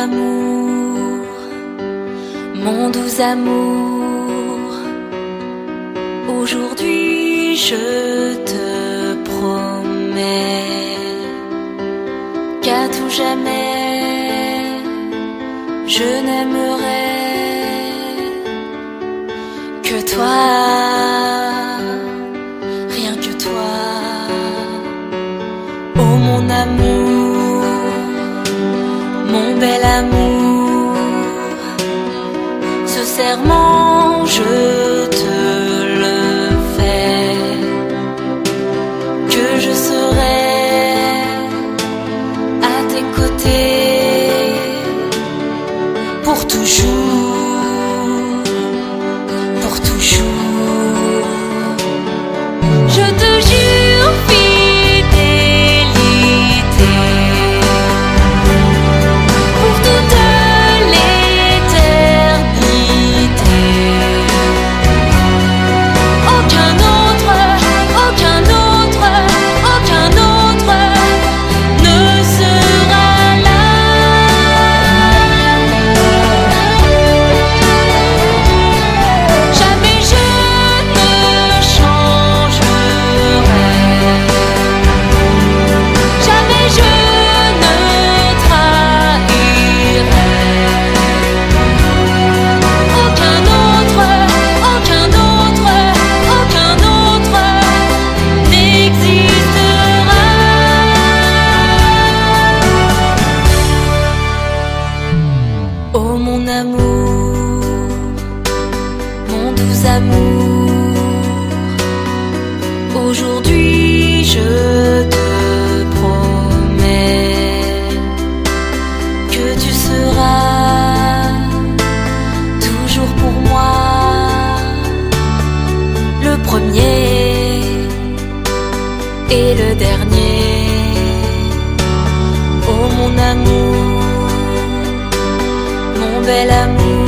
amour, mon doux amour, aujourd'hui je te promets qu'à tout jamais je n'aimerai que toi, rien que toi. Oh mon amour, mon bel amour, ce serment je te le fais, que je serai à tes côtés pour toujours, pour toujours. Je te jure fidélité pour toute l'éternité. Aucun autre, aucun autre, aucun autre ne sera là. Jamais je ne changerai, jamais je ne trahirai. Aucun autre, aucun autre, aucun autre n'existera. Oh mon amour, mon doux amour, aujourd'hui je te promets que tu seras toujours pour moi le premier et le dernier. Oh mon amour, mon bel amour,